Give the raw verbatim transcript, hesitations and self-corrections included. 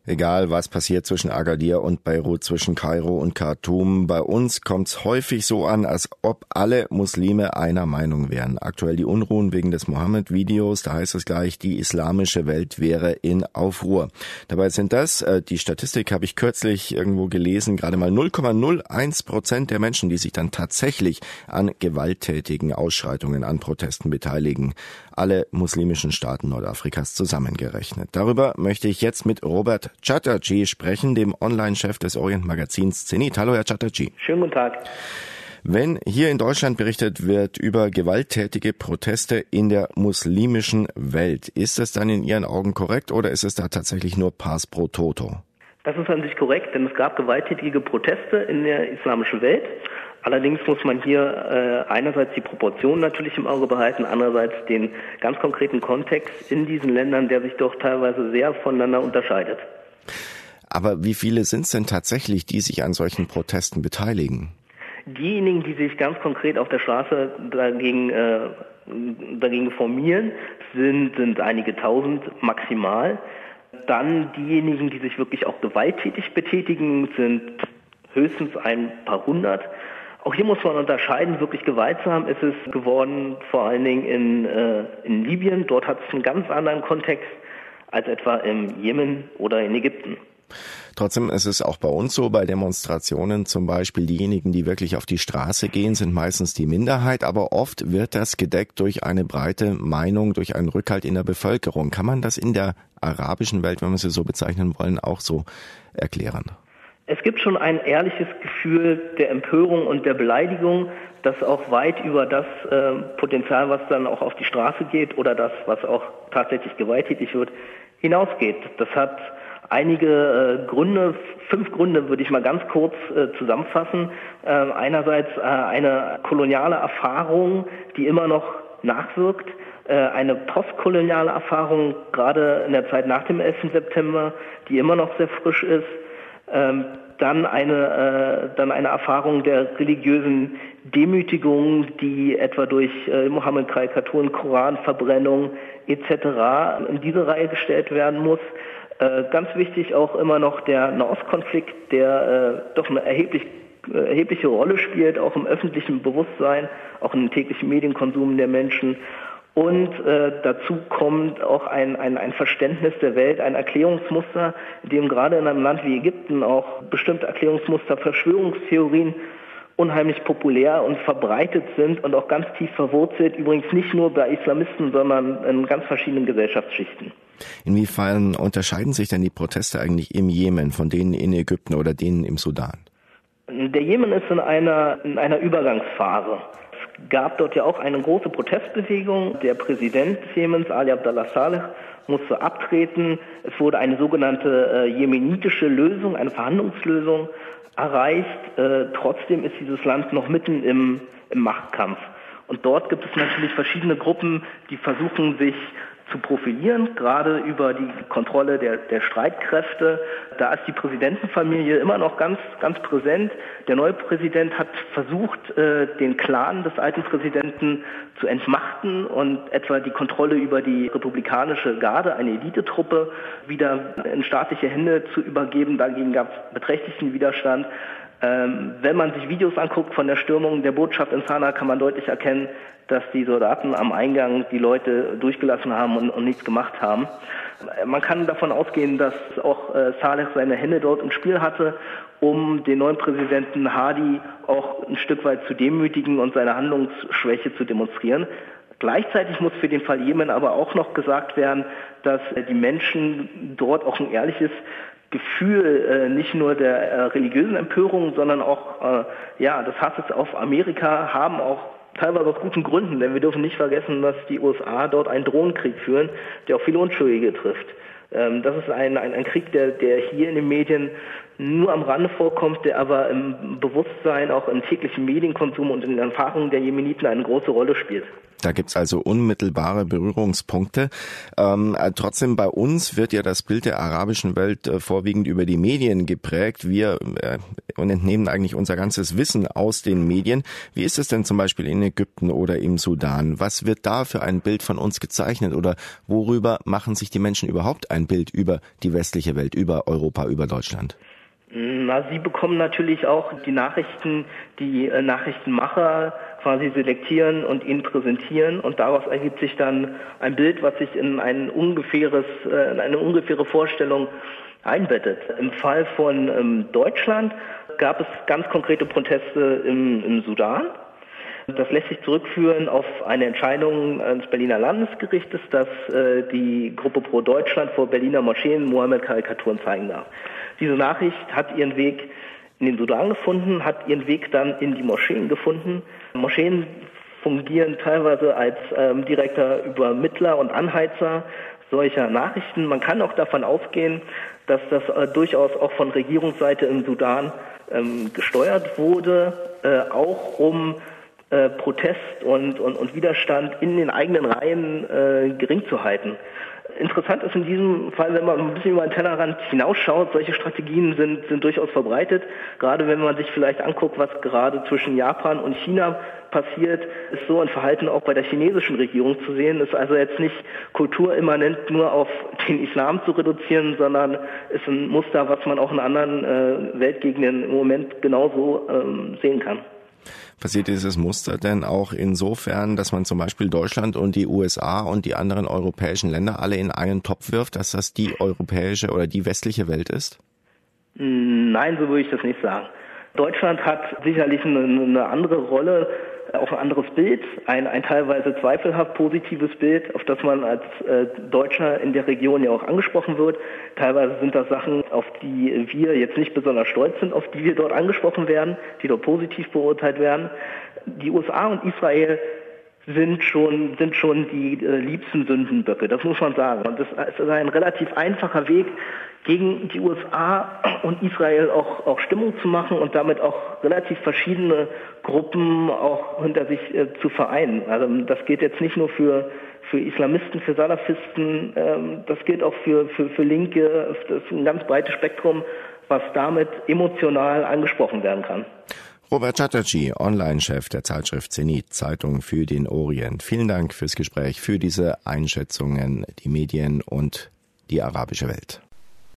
Egal, was passiert zwischen Agadir und Beirut, zwischen Kairo und Khartoum, bei uns kommt's häufig so an, als ob alle Muslime einer Meinung wären. Aktuell die Unruhen wegen des Mohammed-Videos, da heißt es gleich, die islamische Welt wäre in Aufruhr. Dabei sind das, äh, die Statistik habe ich kürzlich irgendwo gelesen, gerade mal null Komma null eins Prozent der Menschen, die sich dann tatsächlich an gewalttätigen Ausschreitungen, an Protesten beteiligen. Alle muslimischen Staaten Nordafrikas zusammengerechnet. Darüber möchte ich jetzt mit Robert Chatterjee sprechen, dem Online-Chef des Orient-Magazins Zenit. Hallo, Herr Chatterjee. Schönen guten Tag. Wenn hier in Deutschland berichtet wird über gewalttätige Proteste in der muslimischen Welt, ist es dann in Ihren Augen korrekt oder ist es da tatsächlich nur Pars pro Toto? Das ist an sich korrekt, denn es gab gewalttätige Proteste in der islamischen Welt. Allerdings muss man hier äh, einerseits die Proportionen natürlich im Auge behalten, andererseits den ganz konkreten Kontext in diesen Ländern, der sich doch teilweise sehr voneinander unterscheidet. Aber wie viele sind es denn tatsächlich, die sich an solchen Protesten beteiligen? Diejenigen, die sich ganz konkret auf der Straße dagegen, äh, dagegen formieren, sind, sind einige tausend maximal. Dann diejenigen, die sich wirklich auch gewalttätig betätigen, sind höchstens ein paar hundert. Auch hier muss man unterscheiden, wirklich gewaltsam ist es geworden, vor allen Dingen in, äh, in Libyen. Dort hat es einen ganz anderen Kontext als etwa im Jemen oder in Ägypten. Trotzdem ist es auch bei uns so, bei Demonstrationen zum Beispiel, diejenigen, die wirklich auf die Straße gehen, sind meistens die Minderheit, aber oft wird das gedeckt durch eine breite Meinung, durch einen Rückhalt in der Bevölkerung. Kann man das in der arabischen Welt, wenn wir sie so bezeichnen wollen, auch so erklären? Es gibt schon ein ehrliches Gefühl der Empörung und der Beleidigung, das auch weit über das äh, Potenzial, was dann auch auf die Straße geht oder das, was auch tatsächlich gewalttätig wird, hinausgeht. Das hat einige äh, Gründe, fünf Gründe würde ich mal ganz kurz äh, zusammenfassen. Äh, einerseits äh, eine koloniale Erfahrung, die immer noch nachwirkt, äh, eine postkoloniale Erfahrung, gerade in der Zeit nach dem elften September, die immer noch sehr frisch ist. Ähm, dann eine, äh, dann eine Erfahrung der religiösen Demütigung, die etwa durch äh, Mohammed-Karikaturen, Koranverbrennung et cetera in diese Reihe gestellt werden muss. Äh, ganz wichtig auch immer noch der Nahostkonflikt, der äh, doch eine erheblich, äh, erhebliche Rolle spielt, auch im öffentlichen Bewusstsein, auch im täglichen Medienkonsum der Menschen. Und äh, dazu kommt auch ein, ein, ein Verständnis der Welt, ein Erklärungsmuster, in dem gerade in einem Land wie Ägypten auch bestimmte Erklärungsmuster, Verschwörungstheorien unheimlich populär und verbreitet sind und auch ganz tief verwurzelt, übrigens nicht nur bei Islamisten, sondern in ganz verschiedenen Gesellschaftsschichten. Inwiefern unterscheiden sich denn die Proteste eigentlich im Jemen von denen in Ägypten oder denen im Sudan? Der Jemen ist in einer, in einer Übergangsphase. Es gab dort ja auch eine große Protestbewegung. Der Präsident des Jemens, Ali Abdullah Saleh, musste abtreten. Es wurde eine sogenannte äh, jemenitische Lösung, eine Verhandlungslösung erreicht. Äh, trotzdem ist dieses Land noch mitten im, im Machtkampf. Und dort gibt es natürlich verschiedene Gruppen, die versuchen, sich zu profilieren, gerade über die Kontrolle der, der Streitkräfte. Da ist die Präsidentenfamilie immer noch ganz, ganz präsent. Der neue Präsident hat versucht, den Clan des alten Präsidenten zu entmachten und etwa die Kontrolle über die republikanische Garde, eine Elitetruppe, wieder in staatliche Hände zu übergeben. Dagegen gab es beträchtlichen Widerstand. Ähm, wenn man sich Videos anguckt von der Stürmung der Botschaft in Sanaa, kann man deutlich erkennen, dass die Soldaten am Eingang die Leute durchgelassen haben und, und nichts gemacht haben. Man kann davon ausgehen, dass auch äh, Saleh seine Hände dort im Spiel hatte, um den neuen Präsidenten Hadi auch ein Stück weit zu demütigen und seine Handlungsschwäche zu demonstrieren. Gleichzeitig muss für den Fall Jemen aber auch noch gesagt werden, dass äh, die Menschen dort auch ein ehrliches Gefühl äh, nicht nur der äh, religiösen Empörung, sondern auch äh, ja des Hasses auf Amerika haben, auch teilweise aus guten Gründen, denn wir dürfen nicht vergessen, dass die U S A dort einen Drohnenkrieg führen, der auch viele Unschuldige trifft. Ähm, das ist ein, ein, ein Krieg, der, der hier in den Medien nur am Rande vorkommt, der aber im Bewusstsein, auch im täglichen Medienkonsum und in den Erfahrungen der Jemeniten eine große Rolle spielt. Da gibt's also unmittelbare Berührungspunkte. Ähm, trotzdem bei uns wird ja das Bild der arabischen Welt äh, vorwiegend über die Medien geprägt. Wir äh, entnehmen eigentlich unser ganzes Wissen aus den Medien. Wie ist es denn zum Beispiel in Ägypten oder im Sudan? Was wird da für ein Bild von uns gezeichnet oder worüber machen sich die Menschen überhaupt ein Bild über die westliche Welt, über Europa, über Deutschland? Na, Sie bekommen natürlich auch die Nachrichten, die äh, Nachrichtenmacher quasi selektieren und ihnen präsentieren, und daraus ergibt sich dann ein Bild, was sich in ein ungefähres, äh, in eine ungefähre Vorstellung einbettet. Im Fall von ähm, Deutschland gab es ganz konkrete Proteste im, im Sudan. Das lässt sich zurückführen auf eine Entscheidung des Berliner Landesgerichtes, dass äh, die Gruppe Pro Deutschland vor Berliner Moscheen Mohammed-Karikaturen zeigen darf. Diese Nachricht hat ihren Weg in den Sudan gefunden, hat ihren Weg dann in die Moscheen gefunden. Moscheen fungieren teilweise als ähm, direkter Übermittler und Anheizer solcher Nachrichten. Man kann auch davon ausgehen, dass das äh, durchaus auch von Regierungsseite im Sudan ähm, gesteuert wurde, äh, auch um äh, Protest und, und, und Widerstand in den eigenen Reihen äh, gering zu halten. Interessant ist in diesem Fall, wenn man ein bisschen über den Tellerrand hinausschaut, solche Strategien sind, sind durchaus verbreitet. Gerade wenn man sich vielleicht anguckt, was gerade zwischen Japan und China passiert, ist so ein Verhalten auch bei der chinesischen Regierung zu sehen. Ist also jetzt nicht kulturimmanent nur auf den Islam zu reduzieren, sondern ist ein Muster, was man auch in anderen äh, Weltgegenden im Moment genauso ähm, sehen kann. Passiert dieses Muster denn auch insofern, dass man zum Beispiel Deutschland und die U S A und die anderen europäischen Länder alle in einen Topf wirft, dass das die europäische oder die westliche Welt ist? Nein, so würde ich das nicht sagen. Deutschland hat sicherlich eine, eine andere Rolle, auch ein anderes Bild, ein, ein teilweise zweifelhaft positives Bild, auf das man als äh, Deutscher in der Region ja auch angesprochen wird. Teilweise sind das Sachen, auf die wir jetzt nicht besonders stolz sind, auf die wir dort angesprochen werden, die dort positiv beurteilt werden. Die U S A und Israel sind schon sind schon die äh, liebsten Sündenböcke, das muss man sagen. Und das ist ein relativ einfacher Weg, gegen die U S A und Israel auch, auch Stimmung zu machen und damit auch relativ verschiedene Gruppen auch hinter sich äh, zu vereinen. Also das geht jetzt nicht nur für, für Islamisten, für Salafisten, ähm, das gilt auch für, für, für Linke, das ist ein ganz breites Spektrum, was damit emotional angesprochen werden kann. Robert Chatterjee, Online-Chef der Zeitschrift Zenit, Zeitung für den Orient. Vielen Dank fürs Gespräch, für diese Einschätzungen, die Medien und die arabische Welt.